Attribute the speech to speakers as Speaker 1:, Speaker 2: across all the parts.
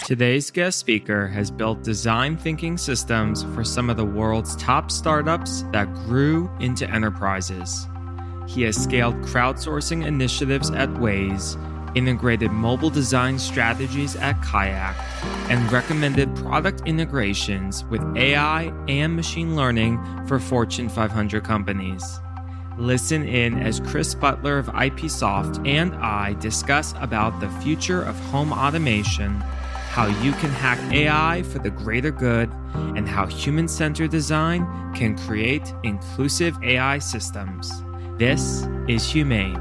Speaker 1: Today's guest speaker has built design thinking systems for some of the world's top startups that grew into enterprises. He has scaled crowdsourcing initiatives at Waze, integrated mobile design strategies at Kayak, and recommended product integrations with AI and machine learning for Fortune 500 companies. Listen in as Chris Butler of IPsoft and I discuss about the future of home automation, how you can hack AI for the greater good, and how human-centered design can create inclusive AI systems. This is Humane.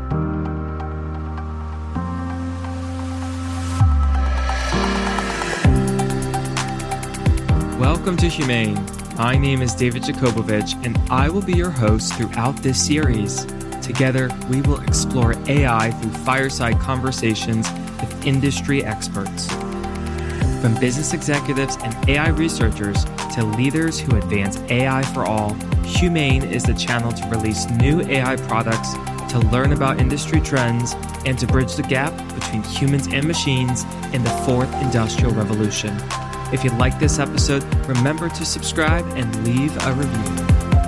Speaker 1: Welcome to Humane. My name is David Jakobovich, and I will be your host throughout this series. Together, we will explore AI through fireside conversations with industry experts. From business executives and AI researchers to leaders who advance AI for all, Humane is the channel to release new AI products, to learn about industry trends, and to bridge the gap between humans and machines in the fourth industrial revolution. If you like this episode, remember to subscribe and leave a review.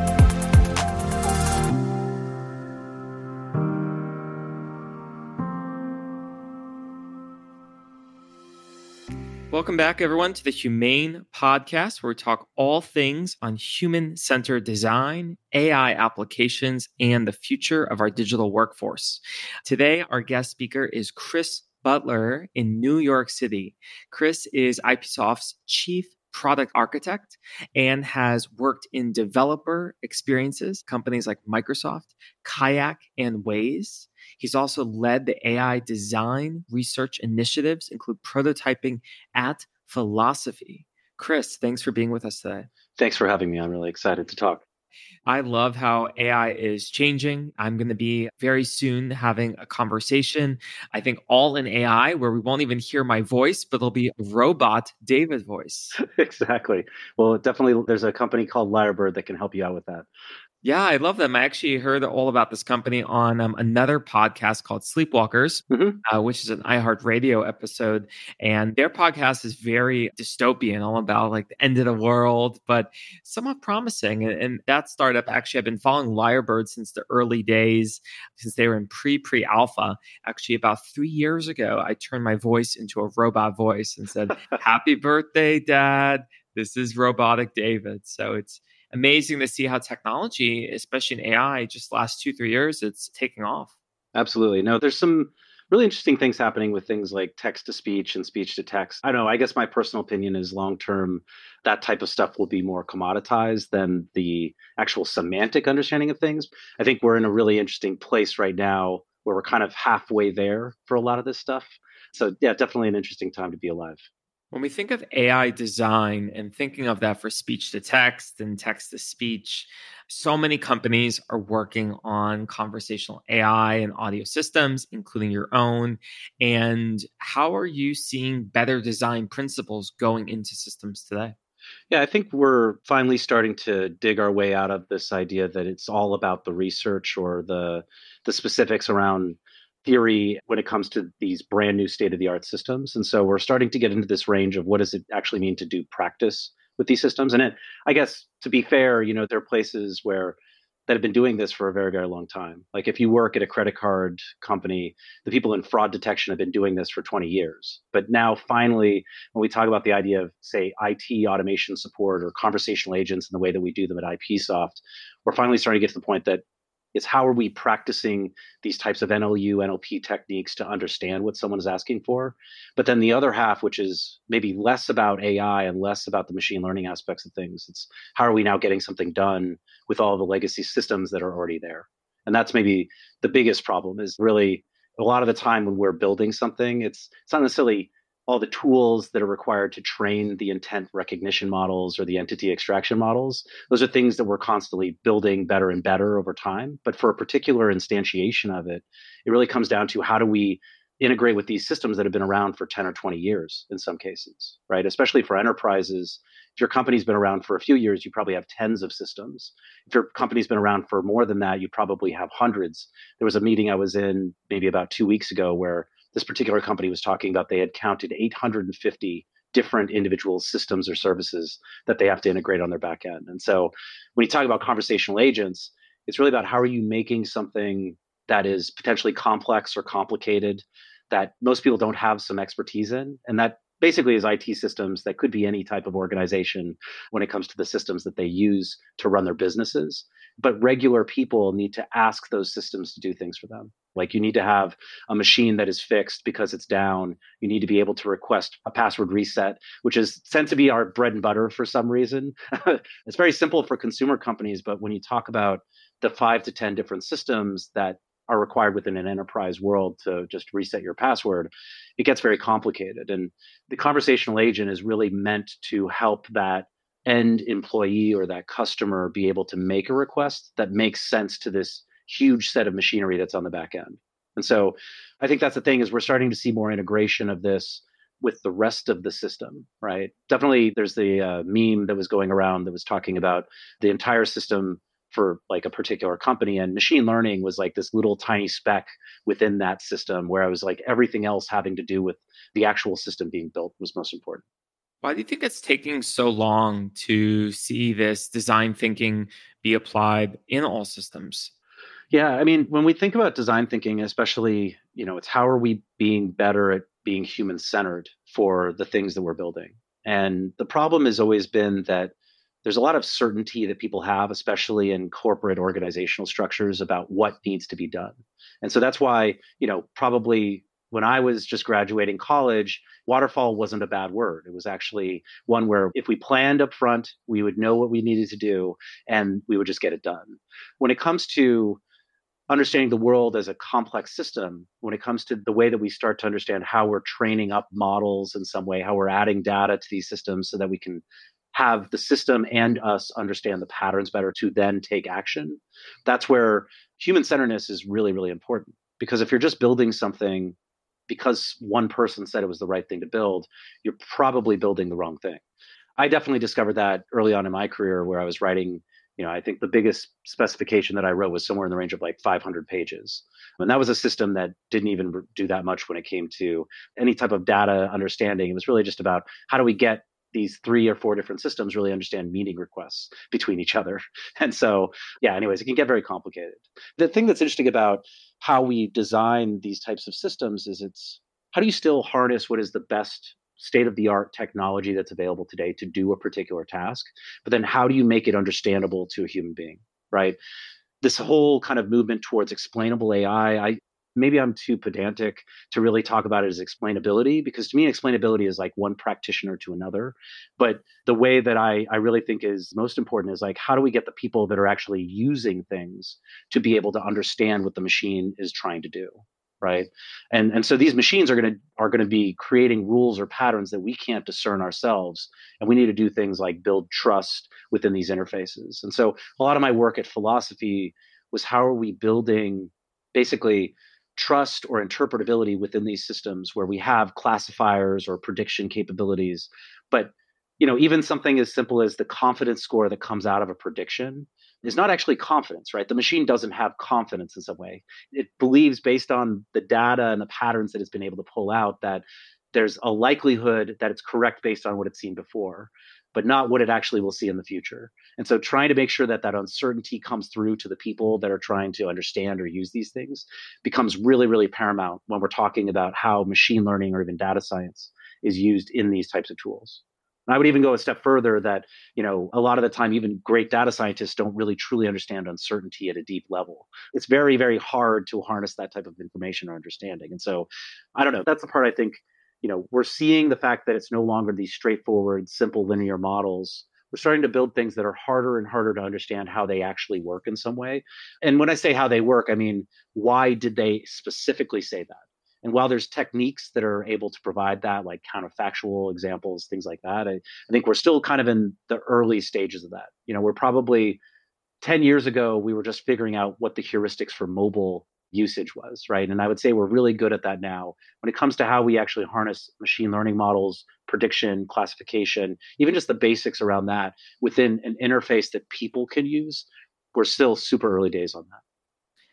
Speaker 1: Welcome back, everyone, to the Humane podcast, where we talk all things on human-centered design, AI applications, and the future of our digital workforce. Today, our guest speaker is Chris Butler in New York City. Chris is IPsoft's chief product architect and has worked in developer experiences, companies like Microsoft, Kayak, and Waze. He's also led the AI design research initiatives, include prototyping at Philosophy. Chris, thanks for being with us today.
Speaker 2: Thanks for having me. I'm really excited to talk.
Speaker 1: I love how AI is changing. I'm going to be very soon having a conversation, I think all in AI, where we won't even hear my voice, but it'll be a robot David voice.
Speaker 2: Exactly. Well, definitely there's a company called Lyrebird that can help you out with that.
Speaker 1: Yeah, I love them. I actually heard all about this company on another podcast called Sleepwalkers, which is an iHeartRadio episode. And their podcast is very dystopian, all about like the end of the world, but somewhat promising. And that startup, actually, I've been following Lyrebird since the early days, since they were in pre-alpha. Actually, about 3 years ago, I turned my voice into a robot voice and said, "Happy birthday, Dad. This is Robotic David." So it's amazing to see how technology, especially in AI, just last 2-3 years, it's taking off.
Speaker 2: Absolutely. No, there's some really interesting things happening with things like text to speech and speech to text. I don't know. I guess my personal opinion is long term, that type of stuff will be more commoditized than the actual semantic understanding of things. I think we're in a really interesting place right now where we're kind of halfway there for a lot of this stuff. So yeah, definitely an interesting time to be alive.
Speaker 1: When we think of AI design and thinking of that for speech to text and text to speech, so many companies are working on conversational AI and audio systems, including your own. And how are you seeing better design principles going into systems today?
Speaker 2: Yeah, I think we're finally starting to dig our way out of this idea that it's all about the research or the specifics around theory when it comes to these brand new state-of-the-art systems. And so we're starting to get into this range of what does it actually mean to do practice with these systems. And I guess to be fair, there are places that have been doing this for a very, very long time. Like if you work at a credit card company, the people in fraud detection have been doing this for 20 years. But now finally, when we talk about the idea of, say, IT automation support or conversational agents and the way that we do them at IPsoft, we're finally starting to get to the point that it's how are we practicing these types of NLU, NLP techniques to understand what someone is asking for. But then the other half, which is maybe less about AI and less about the machine learning aspects of things, it's how are we now getting something done with all the legacy systems that are already there. And that's maybe the biggest problem is really a lot of the time when we're building something, it's not necessarily all the tools that are required to train the intent recognition models or the entity extraction models. Those are things that we're constantly building better and better over time. But for a particular instantiation of it, it really comes down to how do we integrate with these systems that have been around for 10 or 20 years in some cases, right? Especially for enterprises. If your company's been around for a few years, you probably have tens of systems. If your company's been around for more than that, you probably have hundreds. There was a meeting I was in maybe about 2 weeks ago where this particular company was talking about they had counted 850 different individual systems or services that they have to integrate on their back end. And so when you talk about conversational agents, it's really about how are you making something that is potentially complex or complicated that most people don't have some expertise in. And that basically is IT systems that could be any type of organization when it comes to the systems that they use to run their businesses. But regular people need to ask those systems to do things for them. Like you need to have a machine that is fixed because it's down. You need to be able to request a password reset, which is sent to be our bread and butter for some reason. It's very simple for consumer companies, but when you talk about the 5 to 10 different systems that are required within an enterprise world to just reset your password, it gets very complicated. And the conversational agent is really meant to help that end employee or that customer be able to make a request that makes sense to this huge set of machinery that's on the back end. And so I think that's the thing is we're starting to see more integration of this with the rest of the system, right? Definitely there's the meme that was going around that was talking about the entire system for like a particular company, and machine learning was like this little tiny speck within that system where I was like everything else having to do with the actual system being built was most important.
Speaker 1: Why do you think it's taking so long to see this design thinking be applied in all systems?
Speaker 2: Yeah, I mean, when we think about design thinking, especially, it's how are we being better at being human centered for the things that we're building? And the problem has always been that there's a lot of certainty that people have, especially in corporate organizational structures, about what needs to be done. And so that's why, probably when I was just graduating college, waterfall wasn't a bad word. It was actually one where if we planned up front, we would know what we needed to do and we would just get it done. When it comes to understanding the world as a complex system, when it comes to the way that we start to understand how we're training up models in some way, how we're adding data to these systems so that we can have the system and us understand the patterns better to then take action, that's where human centeredness is really, really important. Because if you're just building something because one person said it was the right thing to build, you're probably building the wrong thing. I definitely discovered that early on in my career where I was writing, I think the biggest specification that I wrote was somewhere in the range of like 500 pages. And that was a system that didn't even do that much when it came to any type of data understanding. It was really just about how do we get these 3 or 4 different systems really understand meeting requests between each other. And so, yeah, anyways, it can get very complicated. The thing that's interesting about how we design these types of systems is it's how do you still harness what is the best state of the art technology that's available today to do a particular task, but then how do you make it understandable to a human being, right? This whole kind of movement towards explainable AI, maybe I'm too pedantic to really talk about it as explainability, because to me, explainability is like one practitioner to another. But the way that I really think is most important is like, how do we get the people that are actually using things to be able to understand what the machine is trying to do? Right. And so these machines are going to be creating rules or patterns that we can't discern ourselves. And we need to do things like build trust within these interfaces. And so a lot of my work at Philosophy was how are we building basically trust or interpretability within these systems where we have classifiers or prediction capabilities. But even something as simple as the confidence score that comes out of a prediction is not actually confidence, right? The machine doesn't have confidence in some way. It believes based on the data and the patterns that it's been able to pull out that there's a likelihood that it's correct based on what it's seen before, but not what it actually will see in the future. And so trying to make sure that that uncertainty comes through to the people that are trying to understand or use these things becomes really, really paramount when we're talking about how machine learning or even data science is used in these types of tools. I would even go a step further that, a lot of the time, even great data scientists don't really truly understand uncertainty at a deep level. It's very, very hard to harness that type of information or understanding. And so, I don't know, that's the part I think, we're seeing the fact that it's no longer these straightforward, simple linear models. We're starting to build things that are harder and harder to understand how they actually work in some way. And when I say how they work, I mean, why did they specifically say that? And while there's techniques that are able to provide that, like counterfactual examples, things like that, I think we're still kind of in the early stages of that. We're probably 10 years ago, we were just figuring out what the heuristics for mobile usage was, right? And I would say we're really good at that now. When it comes to how we actually harness machine learning models, prediction, classification, even just the basics around that within an interface that people can use, we're still super early days on that.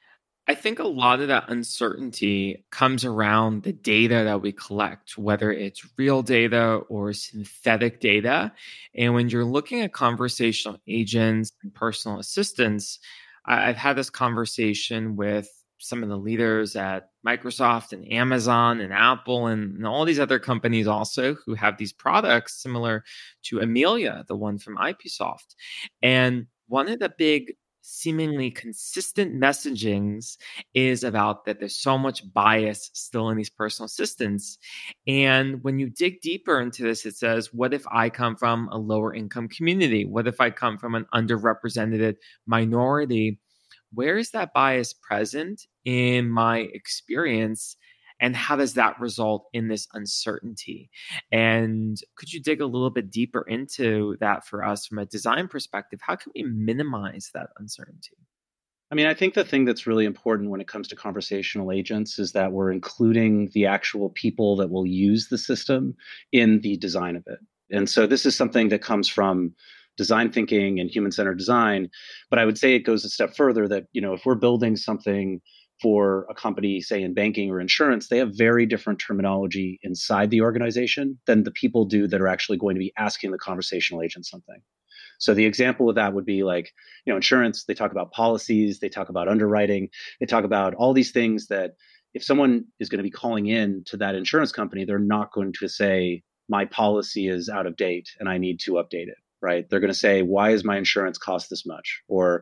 Speaker 1: I think a lot of that uncertainty comes around the data that we collect, whether it's real data or synthetic data. And when you're looking at conversational agents and personal assistants, I've had this conversation with some of the leaders at Microsoft and Amazon and Apple and all these other companies also who have these products similar to Amelia, the one from IPsoft. And one of the big seemingly consistent messagings is about that there's so much bias still in these personal assistants. And when you dig deeper into this, it says, what if I come from a lower income community? What if I come from an underrepresented minority? Where is that bias present in my experience? And how does that result in this uncertainty? And could you dig a little bit deeper into that for us from a design perspective? How can we minimize that uncertainty?
Speaker 2: I mean, I think the thing that's really important when it comes to conversational agents is that we're including the actual people that will use the system in the design of it. And so this is something that comes from design thinking and human-centered design. But I would say it goes a step further that, if we're building something for a company, say in banking or insurance, they have very different terminology inside the organization than the people do that are actually going to be asking the conversational agent something. So the example of that would be like, insurance, they talk about policies, they talk about underwriting, they talk about all these things that if someone is going to be calling in to that insurance company, they're not going to say, my policy is out of date and I need to update it. Right? They're going to say, why is my insurance cost this much? Or,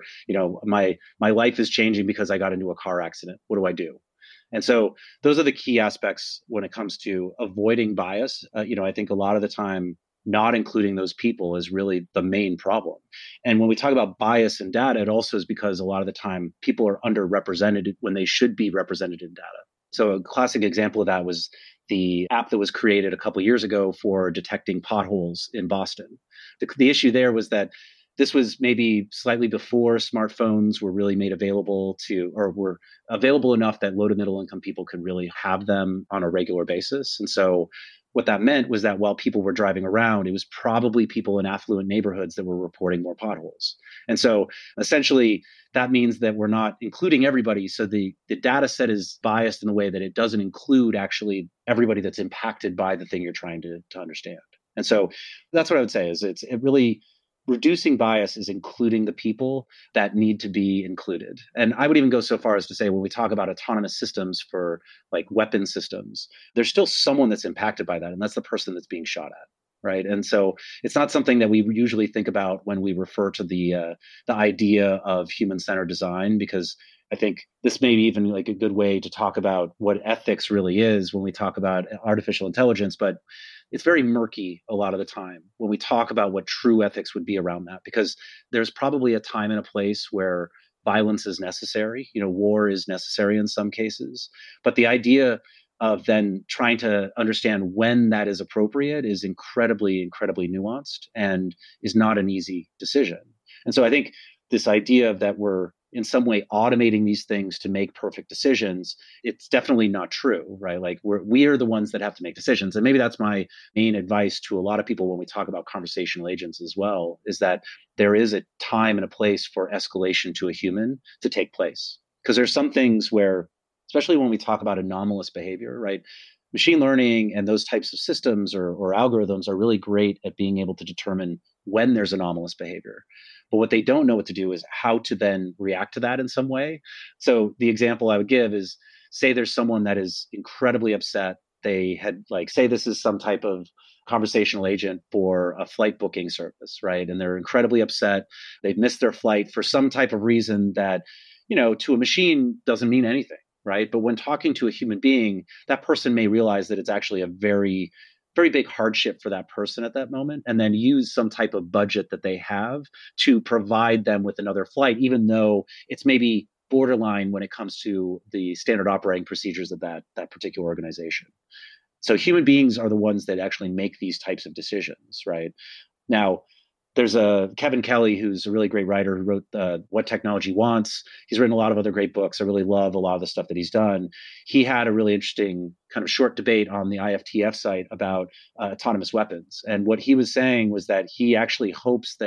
Speaker 2: my life is changing because I got into a car accident. What do I do? And so those are the key aspects when it comes to avoiding bias. I think a lot of the time, not including those people is really the main problem. And when we talk about bias in data, it also is because a lot of the time people are underrepresented when they should be represented in data. So a classic example of that was the app that was created a couple of years ago for detecting potholes in Boston. The issue there was that this was maybe slightly before smartphones were really made available or were available enough that low to middle income people could really have them on a regular basis. And so what that meant was that while people were driving around, it was probably people in affluent neighborhoods that were reporting more potholes. And so essentially, that means that we're not including everybody. So the data set is biased in a way that it doesn't include actually everybody that's impacted by the thing you're trying to understand. And so that's what I would say is it really reducing bias is including the people that need to be included. And I would even go so far as to say when we talk about autonomous systems for like weapon systems, there's still someone that's impacted by that. And that's the person that's being shot at. Right. And so it's not something that we usually think about when we refer to the idea of human-centered design, because I think this may be even like a good way to talk about what ethics really is when we talk about artificial intelligence. But it's very murky a lot of the time when we talk about what true ethics would be around that, because there's probably a time and a place where violence is necessary. War is necessary in some cases. But the idea of then trying to understand when that is appropriate is incredibly, incredibly nuanced and is not an easy decision. And so I think this idea of that we're in some way automating these things to make perfect decisions, it's definitely not true, right? Like we are the ones that have to make decisions. And maybe that's my main advice to a lot of people when we talk about conversational agents as well, is that there is a time and a place for escalation to a human to take place. Because there's some things where, especially when we talk about anomalous behavior, right? Machine learning and those types of systems or algorithms are really great at being able to determine when there's anomalous behavior. But what they don't know what to do is how to then react to that in some way. So the example I would give is, say there's someone that is incredibly upset. They had say this is some type of conversational agent for a flight booking service, right? And they're incredibly upset. They've missed their flight for some type of reason that, to a machine doesn't mean anything. Right. But when talking to a human being, that person may realize that it's actually a very, very big hardship for that person at that moment, and then use some type of budget that they have to provide them with another flight, even though it's maybe borderline when it comes to the standard operating procedures of that particular organization. So human beings are the ones that actually make these types of decisions. Right. Now, there's a Kevin Kelly, who's a really great writer, who wrote What Technology Wants. He's written a lot of other great books. I really love a lot of the stuff that he's done. He had a really interesting kind of short debate on the IFTF site about autonomous weapons. And what he was saying was that he actually hopes that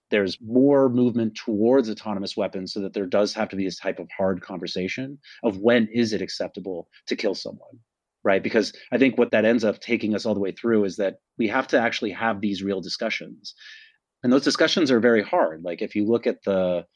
Speaker 2: there's more movement towards autonomous weapons so that there does have to be this type of hard conversation of when is it acceptable to kill someone, right? Because I think what that ends up taking us all the way through is that we have to actually have these real discussions. And those discussions are very hard. Like if you look at the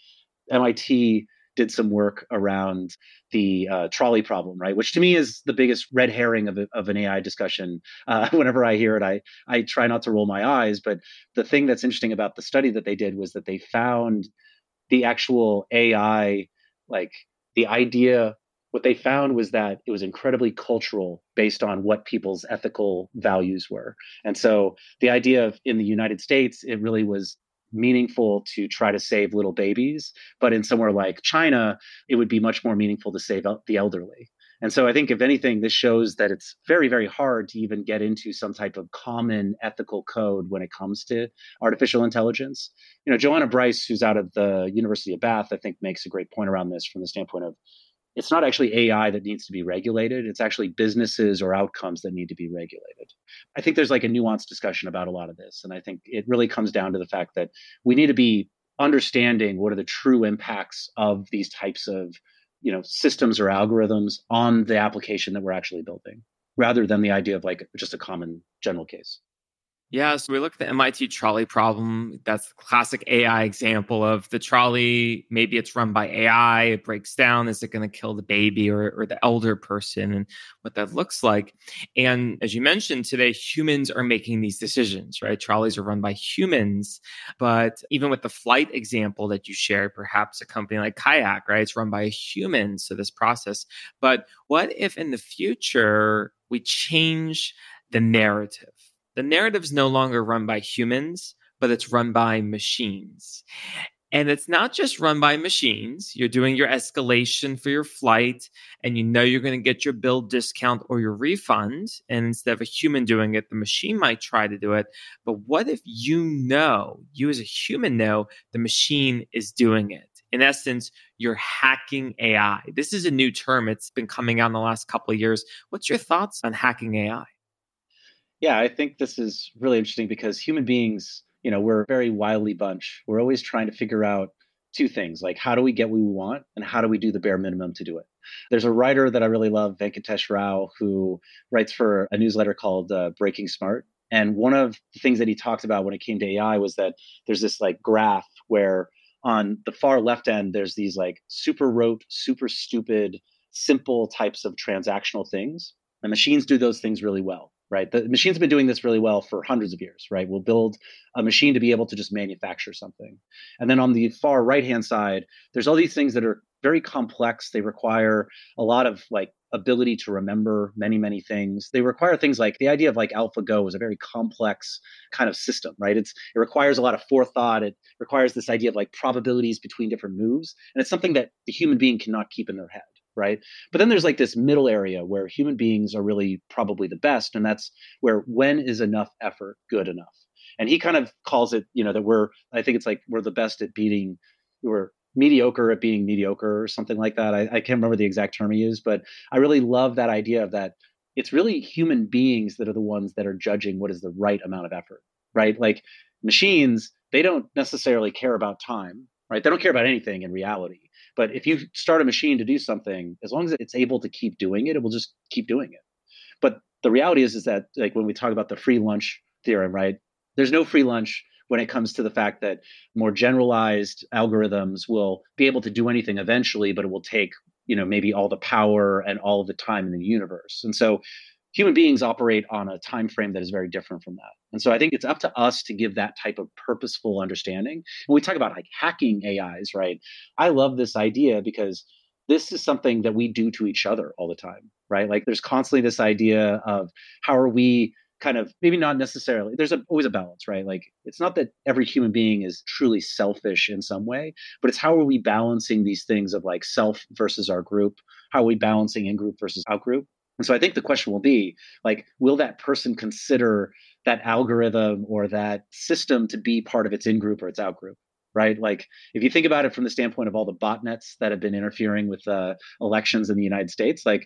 Speaker 2: MIT did some work around the trolley problem, right? Which to me is the biggest red herring of an AI discussion. Whenever I hear it, I try not to roll my eyes. But the thing that's interesting about the study that they did was that they found the actual AI, like the idea, what they found was that it was incredibly cultural based on what people's ethical values were. And so the idea of in the United States, it really was meaningful to try to save little babies. But in somewhere like China, it would be much more meaningful to save the elderly. And so I think, if anything, this shows that it's very, very hard to even get into some type of common ethical code when it comes to artificial intelligence. You know, Joanna Bryce, who's out of the University of Bath, I think makes a great point around this from the standpoint of it's not actually AI that needs to be regulated. It's actually businesses or outcomes that need to be regulated. I think there's like a nuanced discussion about a lot of this. And I think it really comes down to the fact that we need to be understanding what are the true impacts of these types of, you know, systems or algorithms on the application that we're actually building, rather than the idea of like just a common general case.
Speaker 1: Yeah, so we look at the MIT trolley problem. That's the classic AI example of the trolley. Maybe it's run by AI. It breaks down. Is it going to kill the baby or the elder person, and what that looks like? And as you mentioned today, humans are making these decisions, right? Trolleys are run by humans. But even with the flight example that you shared, perhaps a company like Kayak, right? It's run by a human. So this process. But what if in the future we change the narrative? The narrative is no longer run by humans, but it's run by machines. And it's not just run by machines. You're doing your escalation for your flight, and you know you're going to get your bill discount or your refund. And instead of a human doing it, the machine might try to do it. But what if you as a human know, the machine is doing it? In essence, you're hacking AI. This is a new term. It's been coming out in the last couple of years. What's your thoughts on hacking AI?
Speaker 2: Yeah, I think this is really interesting because human beings, you know, we're a very wily bunch. We're always trying to figure out two things, like how do we get what we want and how do we do the bare minimum to do it? There's a writer that I really love, Venkatesh Rao, who writes for a newsletter called Breaking Smart. And one of the things that he talked about when it came to AI was that there's this like graph where on the far left end, there's these like super rote, super stupid, simple types of transactional things. And machines do those things really well. Right. The machines have been doing this really well for hundreds of years. Right. We'll build a machine to be able to just manufacture something. And then on the far right hand side, there's all these things that are very complex. They require a lot of like ability to remember many, many things. They require things like the idea of like AlphaGo is a very complex kind of system. Right. It requires a lot of forethought. It requires this idea of like probabilities between different moves. And it's something that the human being cannot keep in their head. Right. But then there's like this middle area where human beings are really probably the best. And that's where when is enough effort good enough? And he kind of calls it, you know, that I think it's like we're the best at we're mediocre at being mediocre or something like that. I can't remember the exact term he used, but I really love that idea of that. It's really human beings that are the ones that are judging what is the right amount of effort, right? Like machines, they don't necessarily care about time, right? They don't care about anything in reality. But if you start a machine to do something, as long as it's able to keep doing it, it will just keep doing it. But the reality is that like when we talk about the free lunch theorem, right? There's no free lunch when it comes to the fact that more generalized algorithms will be able to do anything eventually, but it will take, you know, maybe all the power and all of the time in the universe. And so human beings operate on a time frame that is very different from that. And so I think it's up to us to give that type of purposeful understanding. When we talk about like hacking AIs, right? I love this idea because this is something that we do to each other all the time, right? Like there's constantly this idea of how are we kind of maybe not necessarily, always a balance, right? Like it's not that every human being is truly selfish in some way, but it's how are we balancing these things of like self versus our group? How are we balancing in group versus out group? And so I think the question will be like, will that person consider that algorithm or that system to be part of its in-group or its out-group, right? Like if you think about it from the standpoint of all the botnets that have been interfering with elections in the United States, like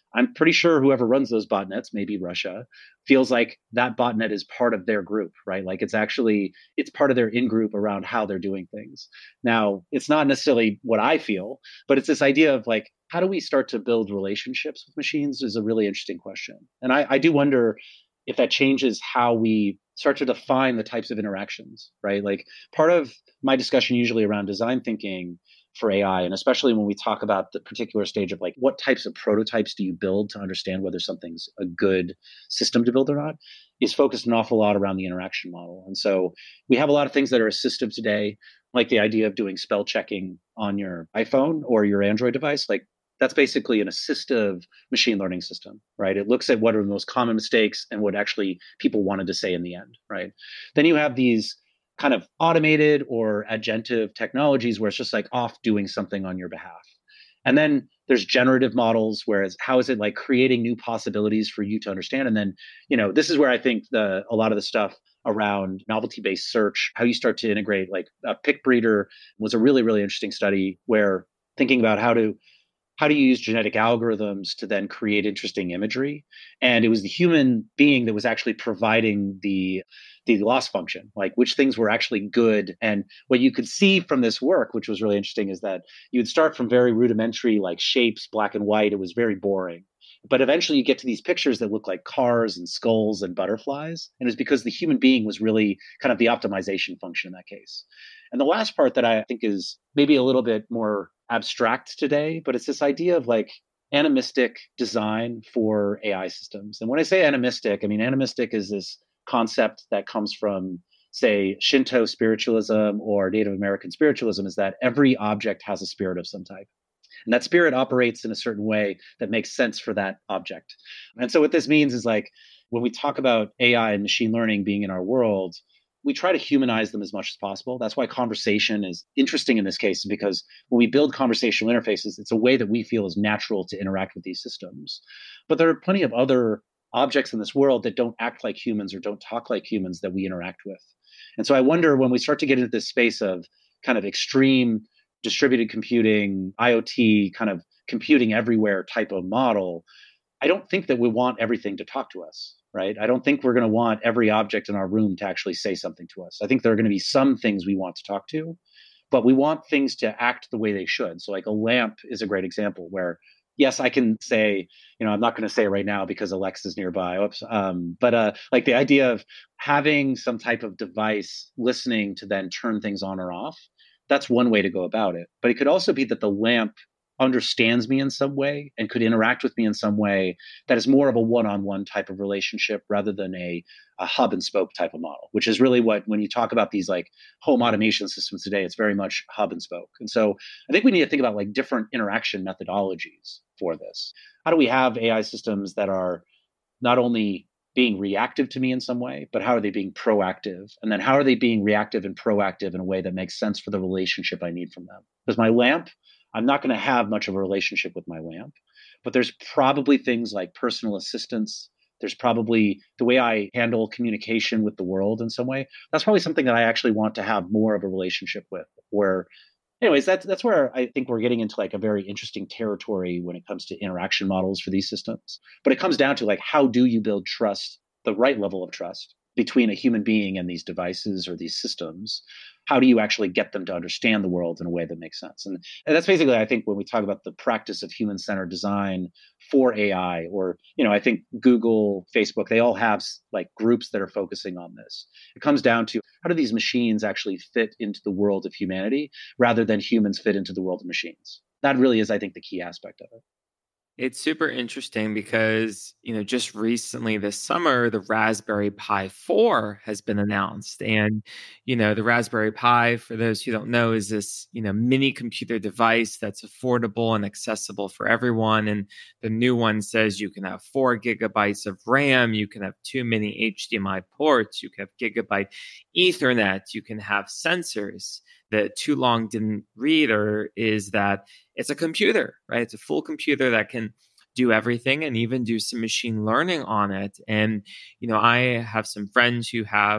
Speaker 2: I'm pretty sure whoever runs those botnets, maybe Russia, feels like that botnet is part of their group, right? Like it's part of their in-group around how they're doing things. Now, it's not necessarily what I feel, but it's this idea of like, how do we start to build relationships with machines is a really interesting question. And I do wonder if that changes how we start to define the types of interactions, right? Like part of my discussion usually around design thinking for AI, and especially when we talk about the particular stage of like what types of prototypes do you build to understand whether something's a good system to build or not, is focused an awful lot around the interaction model. And so we have a lot of things that are assistive today, like the idea of doing spell checking on your iPhone or your Android device. Like that's basically an assistive machine learning system, right? It looks at what are the most common mistakes and what actually people wanted to say in the end, right? Then you have these kind of automated or agentive technologies where it's just like off doing something on your behalf. And then there's generative models, whereas how is it like creating new possibilities for you to understand? And then, this is where I think a lot of the stuff around novelty-based search, how you start to integrate like a pick breeder was a really, really interesting study where thinking about how do you use genetic algorithms to then create interesting imagery? And it was the human being that was actually providing the loss function, like which things were actually good. And what you could see from this work, which was really interesting, is that you'd start from very rudimentary like shapes, black and white. It was very boring. But eventually you get to these pictures that look like cars and skulls and butterflies. And it's because the human being was really kind of the optimization function in that case. And the last part that I think is maybe a little bit more abstract today, but it's this idea of like animistic design for AI systems. And when I say animistic, I mean animistic is this concept that comes from, say, Shinto spiritualism or Native American spiritualism, is that every object has a spirit of some type. And that spirit operates in a certain way that makes sense for that object. And so what this means is like when we talk about AI and machine learning being in our world, we try to humanize them as much as possible. That's why conversation is interesting in this case, because when we build conversational interfaces, it's a way that we feel is natural to interact with these systems. But there are plenty of other objects in this world that don't act like humans or don't talk like humans that we interact with. And so I wonder when we start to get into this space of kind of extreme distributed computing, IoT, kind of computing everywhere type of model, I don't think that we want everything to talk to us, right? I don't think we're going to want every object in our room to actually say something to us. I think there are going to be some things we want to talk to, but we want things to act the way they should. So like a lamp is a great example where, yes, I can say, I'm not going to say it right now because Alexa's nearby. Oops. But like the idea of having some type of device listening to then turn things on or off, that's one way to go about it. But it could also be that the lamp understands me in some way and could interact with me in some way that is more of a one-on-one type of relationship rather than a hub and spoke type of model, which is really what, when you talk about these like home automation systems today, it's very much hub and spoke. And so I think we need to think about like different interaction methodologies for this. How do we have AI systems that are not only being reactive to me in some way, but how are they being proactive? And then how are they being reactive and proactive in a way that makes sense for the relationship I need from them? Because my lamp, I'm not going to have much of a relationship with my lamp, but there's probably things like personal assistance. There's probably the way I handle communication with the world in some way. That's probably something that I actually want to have more of a relationship with. Where, anyways, that's where I think we're getting into like a very interesting territory when it comes to interaction models for these systems. But it comes down to like, how do you build trust, the right level of trust between a human being and these devices or these systems? How do you actually get them to understand the world in a way that makes sense? And that's basically, I think, when we talk about the practice of human-centered design for AI, or, I think Google, Facebook, they all have like groups that are focusing on this. It comes down to how do these machines actually fit into the world of humanity rather than humans fit into the world of machines? That really is, I think, the key aspect of it.
Speaker 1: It's super interesting because, just recently this summer, the Raspberry Pi 4 has been announced. And, the Raspberry Pi, for those who don't know, is this, mini computer device that's affordable and accessible for everyone. And the new one says you can have 4 gigabytes of RAM, you can have 2 mini HDMI ports, you can have gigabyte Ethernet, you can have sensors. That Too Long didn't read is that it's a computer, right? It's a full computer that can do everything and even do some machine learning on it. And, I have some friends who have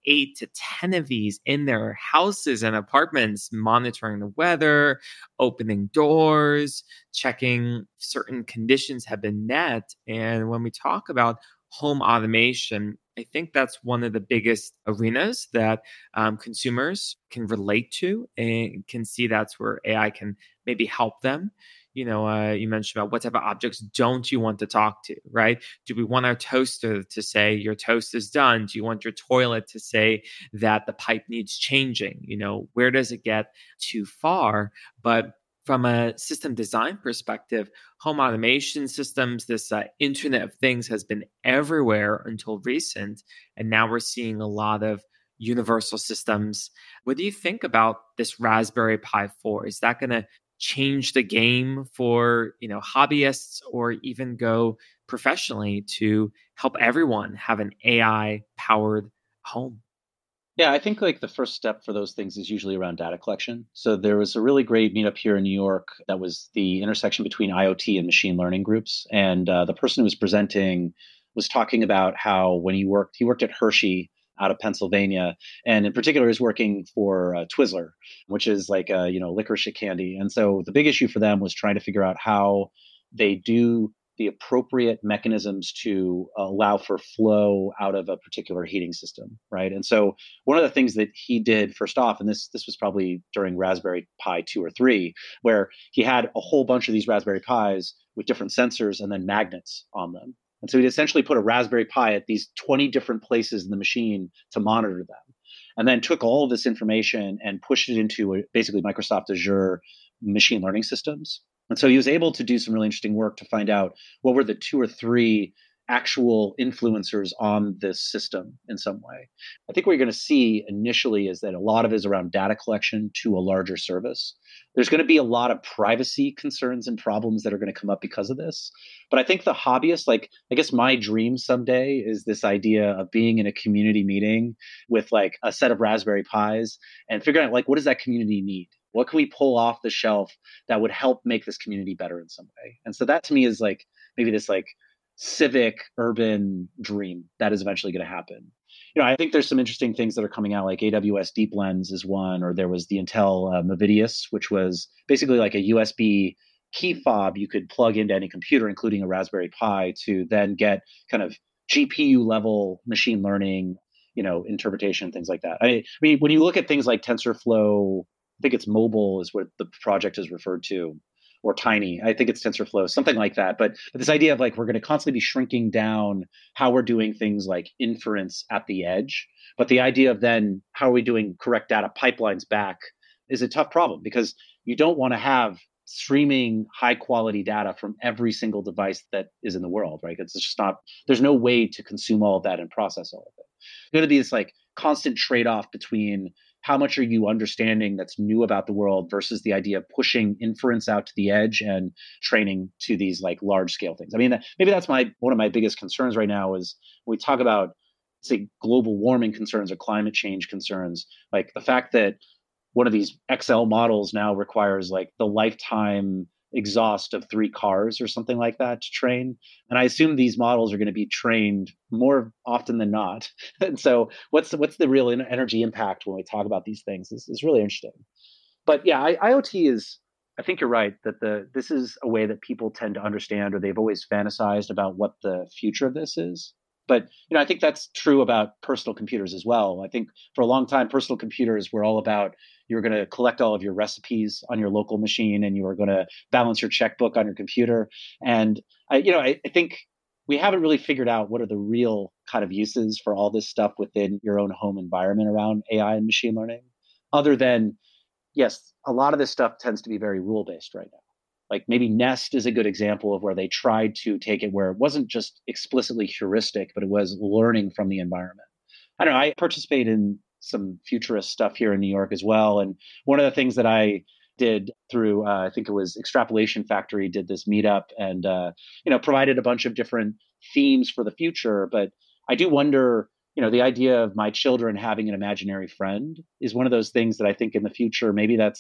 Speaker 1: 8 to 10 of these in their houses and apartments, monitoring the weather, opening doors, checking certain conditions have been met. And when we talk about home automation, I think that's one of the biggest arenas that consumers can relate to and can see that's where AI can maybe help them. You mentioned about what type of objects don't you want to talk to, right? Do we want our toaster to say your toast is done? Do you want your toilet to say that the pipe needs changing? Where does it get too far? But from a system design perspective, home automation systems, this Internet of Things has been everywhere until recent. And now we're seeing a lot of universal systems. What do you think about this Raspberry Pi 4? Is that going to change the game for hobbyists or even go professionally to help everyone have an AI powered home?
Speaker 2: Yeah, I think like the first step for those things is usually around data collection. So there was a really great meetup here in New York that was the intersection between IoT and machine learning groups. And the person who was presenting was talking about how when he worked at Hershey out of Pennsylvania, and in particular is working for Twizzler, which is like a licorice candy. And so the big issue for them was trying to figure out how they do the appropriate mechanisms to allow for flow out of a particular heating system, right? And so one of the things that he did first off, and this was probably during Raspberry Pi 2 or 3, where he had a whole bunch of these Raspberry Pis with different sensors and then magnets on them. And so he'd essentially put a Raspberry Pi at these 20 different places in the machine to monitor them, and then took all of this information and pushed it into basically Microsoft Azure machine learning systems. And so he was able to do some really interesting work to find out what were the 2 or 3 actual influencers on this system in some way. I think what you're going to see initially is that a lot of it is around data collection to a larger service. There's going to be a lot of privacy concerns and problems that are going to come up because of this. But I think the hobbyist, like, I guess my dream someday is this idea of being in a community meeting with like a set of Raspberry Pis and figuring out like, what does that community need? What can we pull off the shelf that would help make this community better in some way? And so that to me is like maybe this like civic urban dream that is eventually going to happen. I think there's some interesting things that are coming out, like AWS Deep Lens is one, or there was the Intel Movidius, which was basically like a USB key fob you could plug into any computer, including a Raspberry Pi, to then get kind of GPU level machine learning, interpretation, things like that. I mean, when you look at things like TensorFlow, I think it's mobile is what the project is referred to, or Tiny. I think it's TensorFlow, something like that. But this idea of like we're going to constantly be shrinking down how we're doing things like inference at the edge. But the idea of then how are we doing correct data pipelines back is a tough problem, because you don't want to have streaming high quality data from every single device that is in the world, right? It's just not, there's no way to consume all of that and process all of it. There's going to be this like constant trade-off between how much are you understanding that's new about the world versus the idea of pushing inference out to the edge and training to these like large scale things. I mean, maybe that's one of my biggest concerns right now is when we talk about, say, global warming concerns or climate change concerns, like the fact that one of these XL models now requires like the lifetime exhaust of 3 cars or something like that to train. And I assume these models are going to be trained more often than not. And so what's the real energy impact when we talk about these things is really interesting. But yeah, IoT is, I think you're right that this is a way that people tend to understand, or they've always fantasized about what the future of this is. But I think that's true about personal computers as well. I think for a long time, personal computers were all about, you're going to collect all of your recipes on your local machine, and you are going to balance your checkbook on your computer. And I think we haven't really figured out what are the real kind of uses for all this stuff within your own home environment around AI and machine learning, other than, yes, a lot of this stuff tends to be very rule-based right now. Like maybe Nest is a good example of where they tried to take it where it wasn't just explicitly heuristic, but it was learning from the environment. I don't know. I participate in some futurist stuff here in New York as well. And one of the things that I did through, I think it was Extrapolation Factory, did this meetup and, provided a bunch of different themes for the future. But I do wonder, the idea of my children having an imaginary friend is one of those things that I think in the future, maybe that's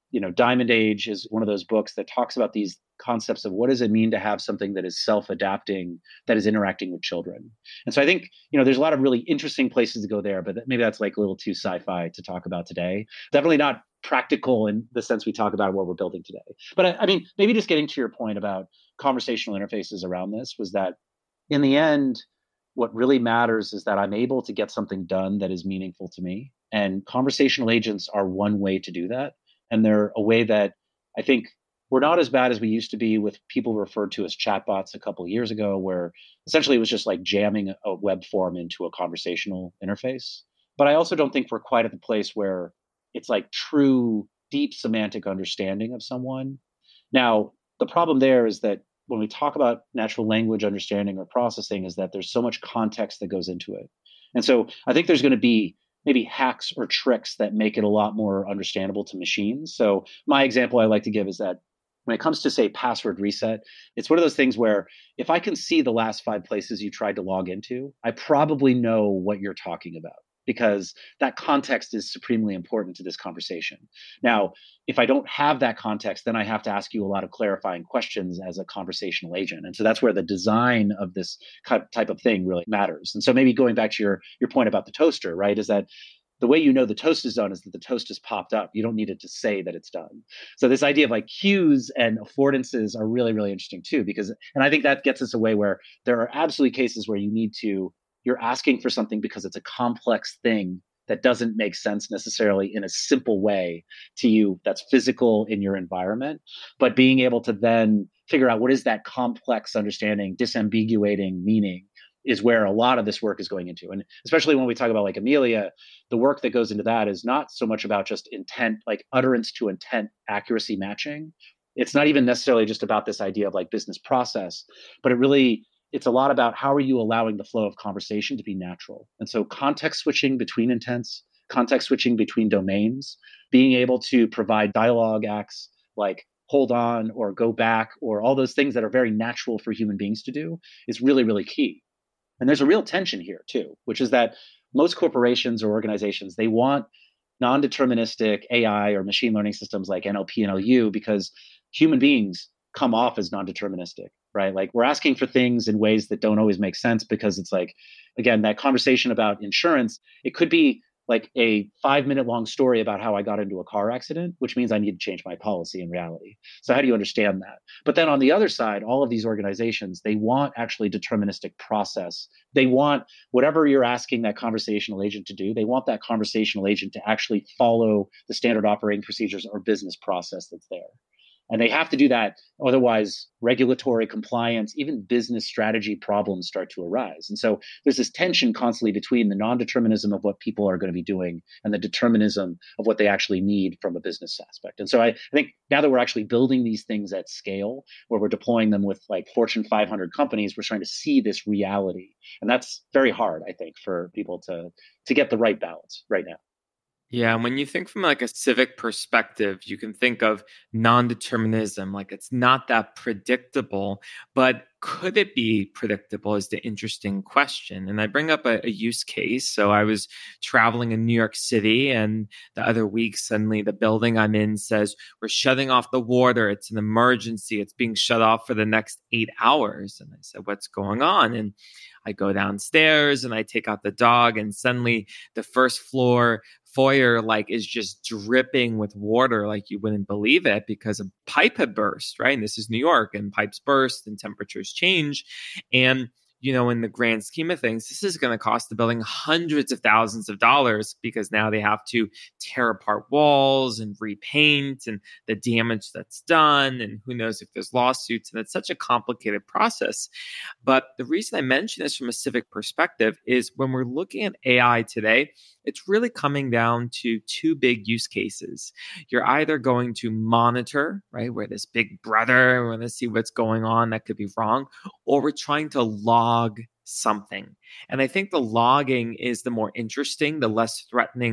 Speaker 2: Diamond Age is one of those books that talks about these concepts of what does it mean to have something that is self-adapting, that is interacting with children. And so I think, there's a lot of really interesting places to go there, but maybe that's like a little too sci-fi to talk about today. Definitely not practical in the sense we talk about what we're building today. But I mean, maybe just getting to your point about conversational interfaces around this was that in the end, what really matters is that I'm able to get something done that is meaningful to me. And conversational agents are one way to do that. And they're a way that I think we're not as bad as we used to be with people referred to as chatbots a couple of years ago, where essentially it was just like jamming a web form into a conversational interface. But I also don't think we're quite at the place where it's like true, deep semantic understanding of someone. Now, the problem there is that when we talk about natural language understanding or processing is that there's so much context that goes into it. And so I think there's going to be maybe hacks or tricks that make it a lot more understandable to machines. So my example I like to give is that when it comes to, say, password reset, it's one of those things where if I can see the last 5 places you tried to log into, I probably know what you're talking about, because that context is supremely important to this conversation. Now, if I don't have that context, then I have to ask you a lot of clarifying questions as a conversational agent. And so that's where the design of this type of thing really matters. And so maybe going back to your point about the toaster, right, is that the way the toast is done is that the toast is popped up. You don't need it to say that it's done. So this idea of like cues and affordances are really, really interesting too, and I think that gets us away where there are absolutely cases where you're asking for something because it's a complex thing that doesn't make sense necessarily in a simple way to you that's physical in your environment, but being able to then figure out what is that complex understanding, disambiguating meaning is where a lot of this work is going into. And especially when we talk about like Amelia, the work that goes into that is not so much about just intent, like utterance to intent accuracy matching. It's not even necessarily just about this idea of like business process, but it's a lot about how are you allowing the flow of conversation to be natural. And so context switching between intents, context switching between domains, being able to provide dialogue acts like hold on or go back or all those things that are very natural for human beings to do is really, really key. And there's a real tension here too, which is that most corporations or organizations, they want non-deterministic AI or machine learning systems like NLP and NLU because human beings come off as non-deterministic, right? Like we're asking for things in ways that don't always make sense because it's like, again, that conversation about insurance, it could be like a 5-minute long story about how I got into a car accident, which means I need to change my policy in reality. So how do you understand that? But then on the other side, all of these organizations, they want actually deterministic process. They want whatever you're asking that conversational agent to do, they want that conversational agent to actually follow the standard operating procedures or business process that's there. And they have to do that. Otherwise, regulatory compliance, even business strategy problems start to arise. And so there's this tension constantly between the non-determinism of what people are going to be doing and the determinism of what they actually need from a business aspect. And so I think now that we're actually building these things at scale, where we're deploying them with like Fortune 500 companies, we're starting to see this reality. And that's very hard, I think, for people to get the right balance right now.
Speaker 1: Yeah, and when you think from like a civic perspective, you can think of non-determinism, like it's not that predictable, but could it be predictable is the interesting question. And I bring up a use case. So I was traveling in New York City and the other week, suddenly the building I'm in says, we're shutting off the water. It's an emergency. It's being shut off for the next 8 hours. And I said, what's going on? And I go downstairs and I take out the dog and suddenly the first floor foyer like is just dripping with water like you wouldn't believe it because a pipe had burst, right? And this is New York and pipes burst and temperatures change. And in the grand scheme of things, this is going to cost the building hundreds of thousands of dollars because now they have to tear apart walls and repaint and the damage that's done. And who knows if there's lawsuits. And it's such a complicated process. But the reason I mention this from a civic perspective is when we're looking at AI today, it's really coming down to 2 big use cases. You're either going to monitor, right, where this big brother, we're going to see what's going on that could be wrong, or we're trying to log something. And I think the logging is the more interesting, the less threatening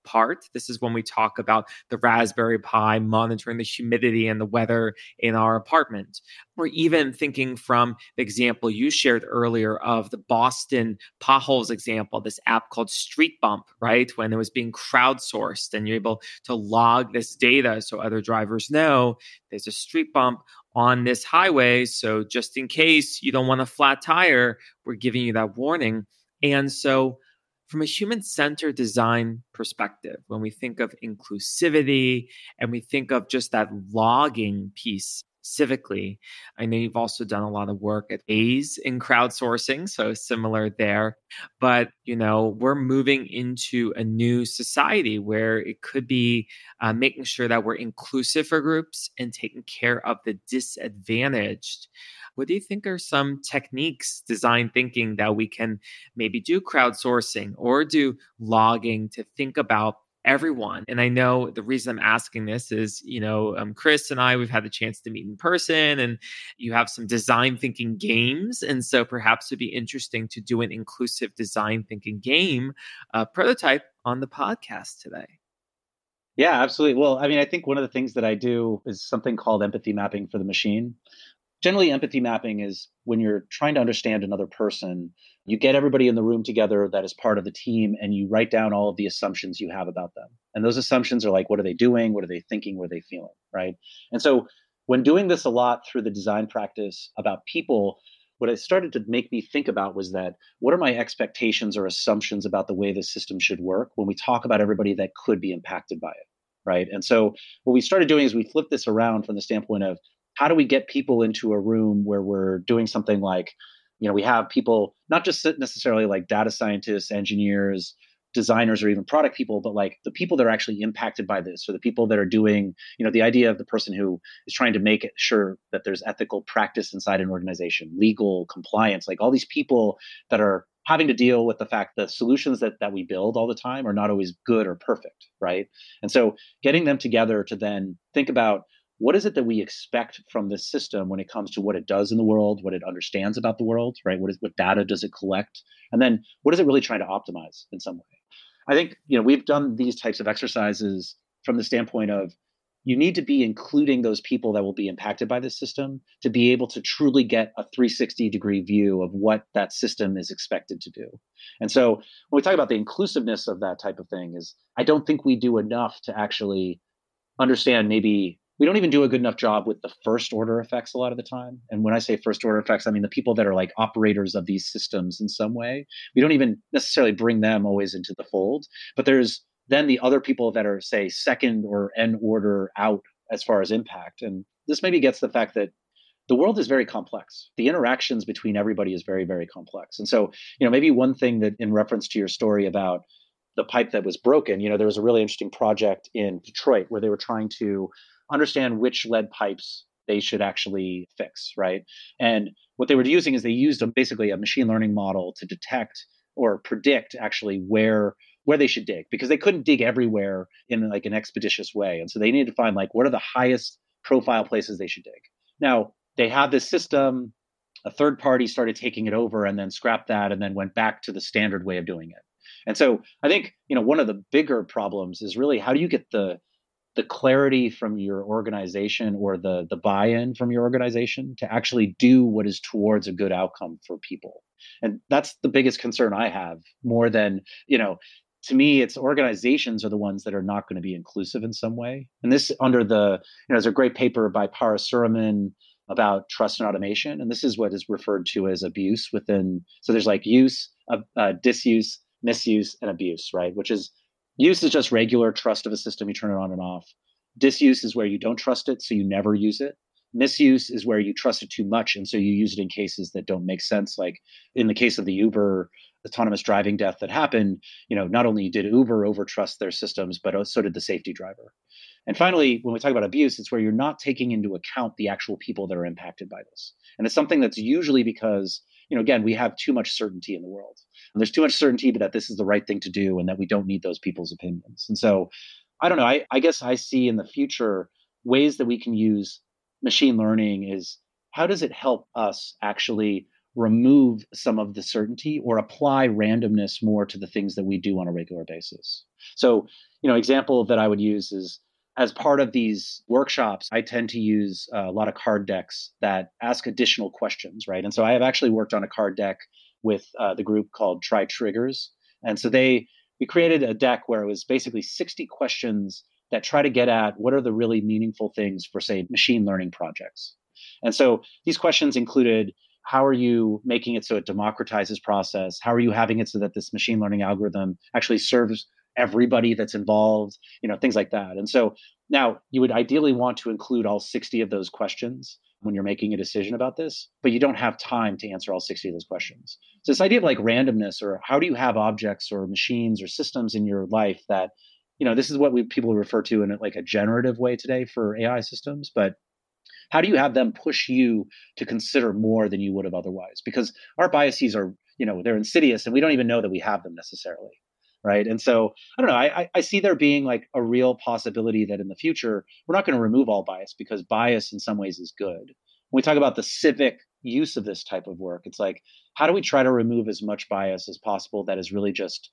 Speaker 1: apart. This is when we talk about the Raspberry Pi monitoring the humidity and the weather in our apartment. Or even thinking from the example you shared earlier of the Boston potholes example, this app called Street Bump, right? When it was being crowdsourced and you're able to log this data so other drivers know there's a street bump on this highway. So just in case you don't want a flat tire, we're giving you that warning. And so from a human-centered design perspective, when we think of inclusivity and we think of just that logging piece civically, I know you've also done a lot of work at A's in crowdsourcing, so similar there. But, we're moving into a new society where it could be making sure that we're inclusive for groups and taking care of the disadvantaged. What do you think are some techniques, design thinking, that we can maybe do crowdsourcing or do logging to think about everyone? And I know the reason I'm asking this is, Chris and I, we've had the chance to meet in person, and you have some design thinking games. And so perhaps it'd be interesting to do an inclusive design thinking game prototype on the podcast today.
Speaker 3: Yeah, absolutely. Well, I think one of the things that I do is something called empathy mapping for the machine. Generally, empathy mapping is when you're trying to understand another person, you get everybody in the room together that is part of the team, and you write down all of the assumptions you have about them. And those assumptions are like, what are they doing? What are they thinking? What are they feeling? Right. And so when doing this a lot through the design practice about people, what it started to make me think about was that what are my expectations or assumptions about the way the system should work when we talk about everybody that could be impacted by it. Right. And so what we started doing is we flipped this around from the standpoint of, how do we get people into a room where we're doing something like, we have people, not just necessarily like data scientists, engineers, designers, or even product people, but like the people that are actually impacted by this, or the people that are doing, the idea of the person who is trying to make sure that there's ethical practice inside an organization, legal compliance, like all these people that are having to deal with the fact that solutions that we build all the time are not always good or perfect, right? And so getting them together to then think about, what is it that we expect from this system when it comes to what it does in the world, what it understands about the world, right? What data does it collect? And then what is it really trying to optimize in some way? I think, we've done these types of exercises from the standpoint of, you need to be including those people that will be impacted by this system to be able to truly get a 360-degree view of what that system is expected to do. And so when we talk about the inclusiveness of that type of thing, is I don't think we do enough to actually understand. Maybe we don't even do a good enough job with the first order effects a lot of the time. And when I say first order effects, I mean the people that are like operators of these systems in some way. We don't even necessarily bring them always into the fold. But there's then the other people that are, say, second or n order out as far as impact. And this maybe gets the fact that the world is very complex. The interactions between everybody is very, very complex. And so, maybe one thing that, in reference to your story about the pipe that was broken, there was a really interesting project in Detroit where they were trying to understand which lead pipes they should actually fix, right? And what they were using is they used basically a machine learning model to detect or predict actually where they should dig, because they couldn't dig everywhere in like an expeditious way. And so they needed to find like, what are the highest profile places they should dig? Now, they had this system, a third party started taking it over and then scrapped that and then went back to the standard way of doing it. And so I think, one of the bigger problems is really, how do you get the clarity from your organization, or the buy-in from your organization to actually do what is towards a good outcome for people? And that's the biggest concern I have, more than, to me, it's organizations are the ones that are not going to be inclusive in some way. And this under there's a great paper by Parasureman about trust and automation. And this is what is referred to as abuse within. So there's like use, disuse, misuse, and abuse, right? Which is, use is just regular trust of a system. You turn it on and off. Disuse is where you don't trust it, so you never use it. Misuse is where you trust it too much, and so you use it in cases that don't make sense. Like in the case of the Uber autonomous driving death that happened, not only did Uber overtrust their systems, but so did the safety driver. And finally, when we talk about abuse, it's where you're not taking into account the actual people that are impacted by this. And it's something that's usually because, again, we have too much certainty in the world. And there's too much certainty that this is the right thing to do and that we don't need those people's opinions. And so, I don't know, I guess I see in the future ways that we can use machine learning is, how does it help us actually remove some of the certainty or apply randomness more to the things that we do on a regular basis. So, example that I would use is as part of these workshops, I tend to use a lot of card decks that ask additional questions, right? And so I have actually worked on a card deck with the group called Try Triggers. And so we created a deck where it was basically 60 questions that try to get at what are the really meaningful things for, say, machine learning projects. And so these questions included, how are you making it so it democratizes process? How are you having it so that this machine learning algorithm actually serves everybody that's involved, things like that. And so now you would ideally want to include all 60 of those questions when you're making a decision about this, but you don't have time to answer all 60 of those questions. So this idea of like randomness, or how do you have objects or machines or systems in your life that, this is what people refer to in like a generative way today for AI systems, but how do you have them push you to consider more than you would have otherwise? Because our biases are, they're insidious and we don't even know that we have them necessarily. Right. And so I don't know, I see there being like a real possibility that in the future, we're not going to remove all bias, because bias in some ways is good. When we talk about the civic use of this type of work, it's like, how do we try to remove as much bias as possible that is really just,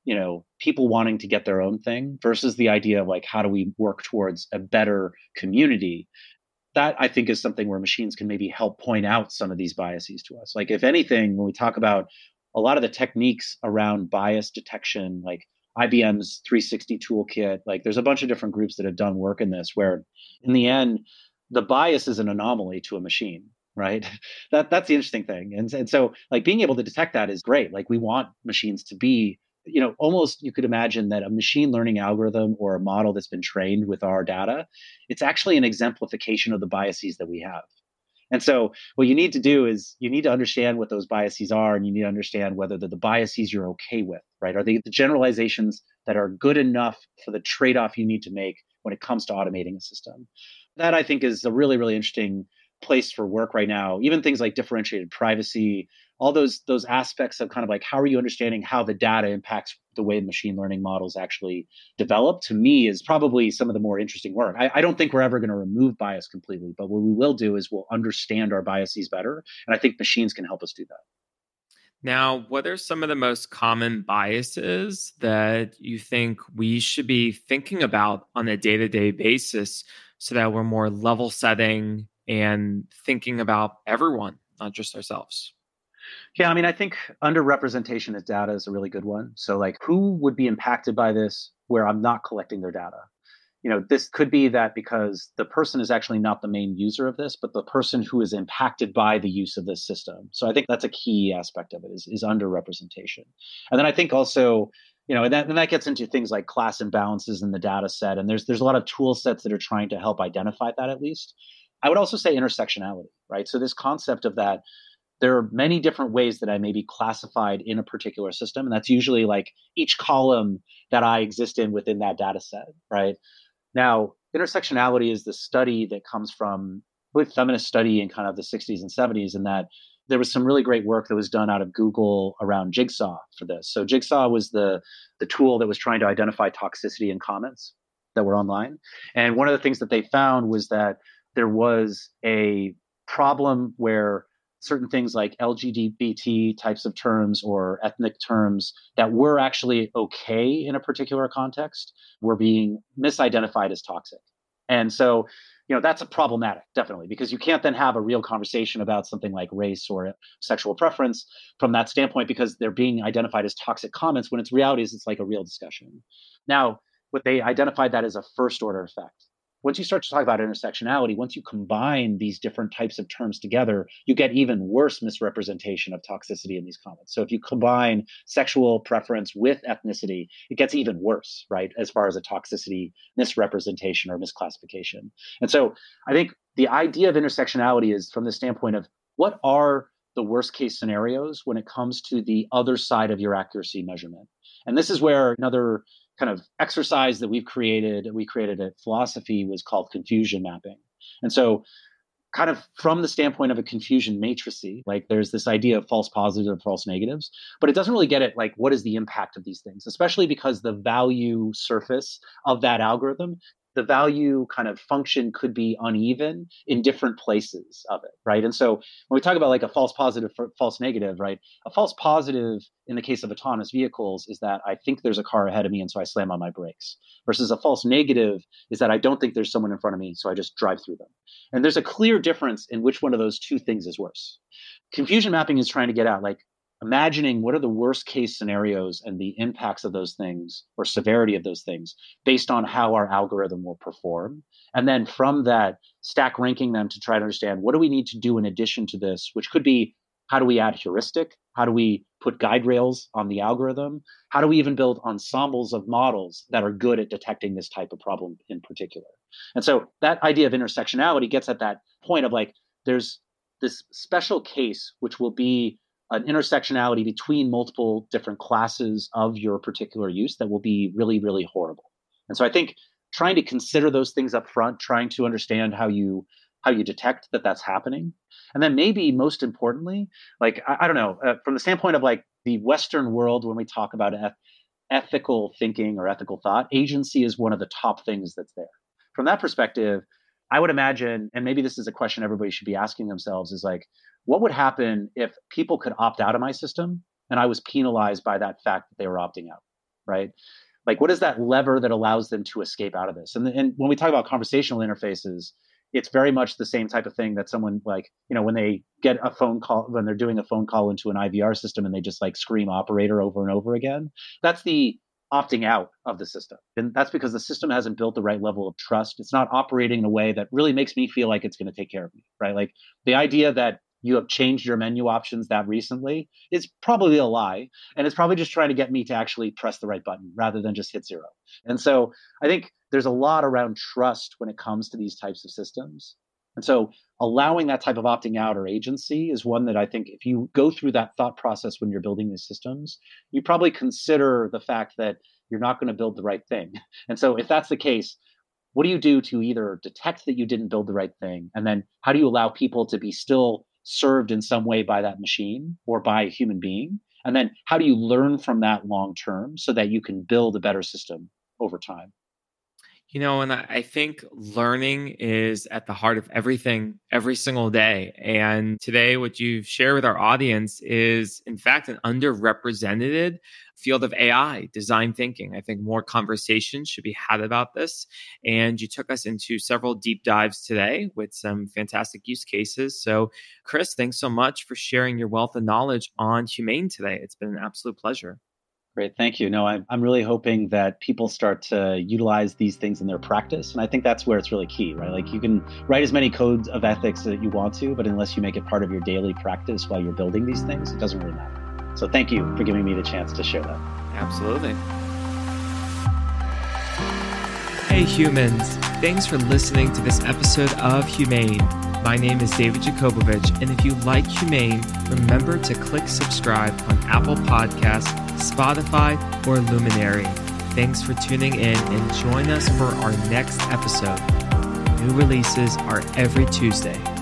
Speaker 3: people wanting to get their own thing, versus the idea of like, how do we work towards a better community? That I think is something where machines can maybe help point out some of these biases to us. Like, if anything, when we talk about a lot of the techniques around bias detection, like IBM's 360 toolkit, like there's a bunch of different groups that have done work in this, where in the end, the bias is an anomaly to a machine, right? That's the interesting thing. And so like being able to detect that is great. Like we want machines to be, almost you could imagine that a machine learning algorithm or a model that's been trained with our data, it's actually an exemplification of the biases that we have. And so what you need to do is you need to understand what those biases are, and you need to understand whether they're the biases you're okay with, right? Are they the generalizations that are good enough for the trade-off you need to make when it comes to automating a system? That I think is a really, really interesting place for work right now. Even things like differentiated privacy, all those aspects of kind of like, how are you understanding how the data impacts the way machine learning models actually develop, to me is probably some of the more interesting work. I don't think we're ever going to remove bias completely, but what we will do is we'll understand our biases better. And I think machines can help us do that.
Speaker 1: Now, what are some of the most common biases that you think we should be thinking about on a day-to-day basis so that we're more level setting and thinking about everyone, not just ourselves?
Speaker 3: Yeah, I mean, I think underrepresentation of data is a really good one. So like, who would be impacted by this where I'm not collecting their data? This could be that because the person is actually not the main user of this, but the person who is impacted by the use of this system. So I think that's a key aspect of it is underrepresentation. And then I think also, and that gets into things like class imbalances in the data set. And there's a lot of tool sets that are trying to help identify that at least. I would also say intersectionality, right? So this concept of that, there are many different ways that I may be classified in a particular system. And that's usually like each column that I exist in within that data set, right? Now, intersectionality is the study that comes from feminist study in kind of the 60s and 70s, and that there was some really great work that was done out of Google around Jigsaw for this. So Jigsaw was the tool that was trying to identify toxicity in comments that were online. And one of the things that they found was that there was a problem where certain things like LGBT types of terms or ethnic terms that were actually okay in a particular context were being misidentified as toxic. And so, that's a problematic, definitely, because you can't then have a real conversation about something like race or sexual preference from that standpoint, because they're being identified as toxic comments when its reality is it's like a real discussion. Now, what they identified that as a first order effect. Once you start to talk about intersectionality, once you combine these different types of terms together, you get even worse misrepresentation of toxicity in these comments. So if you combine sexual preference with ethnicity, it gets even worse, right? As far as a toxicity misrepresentation or misclassification. And so I think the idea of intersectionality is from the standpoint of what are the worst case scenarios when it comes to the other side of your accuracy measurement. And this is where another kind of exercise that we created at Philosophy was called confusion mapping. And so kind of from the standpoint of a confusion matrix, like there's this idea of false positives and false negatives, but it doesn't really get at like, what is the impact of these things, especially because the value surface of that algorithm the value kind of function could be uneven in different places of it, right? And so when we talk about like a false positive, false negative, right? A false positive in the case of autonomous vehicles is that I think there's a car ahead of me and so I slam on my brakes, versus a false negative is that I don't think there's someone in front of me, so I just drive through them. And there's a clear difference in which one of those two things is worse. Confusion mapping is trying to get at like imagining what are the worst case scenarios and the impacts of those things or severity of those things based on how our algorithm will perform. And then from that, stack ranking them to try to understand what do we need to do in addition to this, which could be how do we add heuristic? How do we put guide rails on the algorithm? How do we even build ensembles of models that are good at detecting this type of problem in particular? And so that idea of intersectionality gets at that point of like, there's this special case, which will be an intersectionality between multiple different classes of your particular use that will be really, really horrible. And so I think trying to consider those things up front, trying to understand how you detect that that's happening. And then maybe most importantly, like, I don't know, from the standpoint of like the Western world, when we talk about ethical thinking or ethical thought, agency is one of the top things that's there. From that perspective, I would imagine, and maybe this is a question everybody should be asking themselves, is like, what would happen if people could opt out of my system and I was penalized by that fact that they were opting out, right? Like, what is that lever that allows them to escape out of this? And when we talk about conversational interfaces, it's very much the same type of thing that someone like, when they get a phone call, when they're doing a phone call into an IVR system and they just like scream operator over and over again, that's the opting out of the system. And that's because the system hasn't built the right level of trust. It's not operating in a way that really makes me feel like it's going to take care of me, right? Like the idea that you have changed your menu options that recently is probably a lie. And it's probably just trying to get me to actually press the right button rather than just hit zero. And so I think there's a lot around trust when it comes to these types of systems. And so allowing that type of opting out or agency is one that I think if you go through that thought process when you're building these systems, you probably consider the fact that you're not going to build the right thing. And so if that's the case, what do you do to either detect that you didn't build the right thing? And then how do you allow people to be still served in some way by that machine or by a human being? And then how do you learn from that long term so that you can build a better system over time?
Speaker 1: And I think learning is at the heart of everything every single day. And today, what you've shared with our audience is, in fact, an underrepresented field of AI, design thinking. I think more conversations should be had about this. And you took us into several deep dives today with some fantastic use cases. So, Chris, thanks so much for sharing your wealth of knowledge on Humane today. It's been an absolute pleasure.
Speaker 3: Great. Thank you. No, I'm really hoping that people start to utilize these things in their practice. And I think that's where it's really key, right? Like you can write as many codes of ethics that you want to, but unless you make it part of your daily practice while you're building these things, it doesn't really matter. So thank you for giving me the chance to share that.
Speaker 1: Absolutely. Hey humans, thanks for listening to this episode of Humane. My name is David Jakobovich, and if you like Humane, remember to click subscribe on Apple Podcasts, Spotify, or Luminary. Thanks for tuning in and join us for our next episode. New releases are every Tuesday.